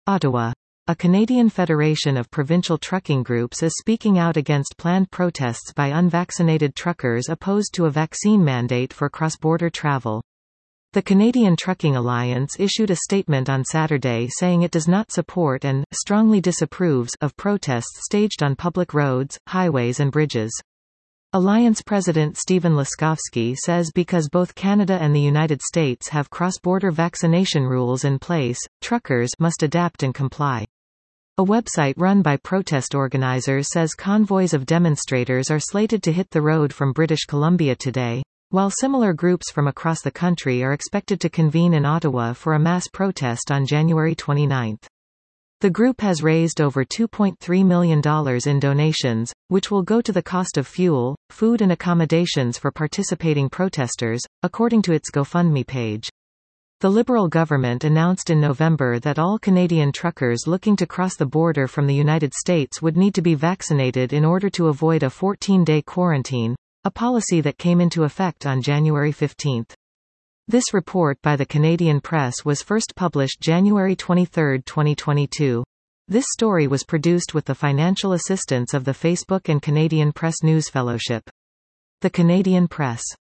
Ottawa. A Canadian federation of provincial trucking groups is speaking out against planned protests by unvaccinated truckers opposed to a vaccine mandate for cross-border travel. The Canadian Trucking Alliance issued a statement on Saturday saying it does not support and strongly disapproves of protests staged on public roads, highways and bridges. Alliance President Stephen Laskovsky says because both Canada and the United States have cross-border vaccination rules in place, truckers must adapt and comply. A website run by protest organizers says convoys of demonstrators are slated to hit the road from British Columbia today, while similar groups from across the country are expected to convene in Ottawa for a mass protest on January 29. The group has raised over $2.3 million in donations, which will go to the cost of fuel, food and accommodations for participating protesters, according to its GoFundMe page. The Liberal government announced in November that all Canadian truckers looking to cross the border from the United States would need to be vaccinated in order to avoid a 14-day quarantine, a policy that came into effect on January 15. This report by the Canadian Press was first published January 23, 2022. This story was produced with the financial assistance of the Facebook and Canadian Press News Fellowship. The Canadian Press.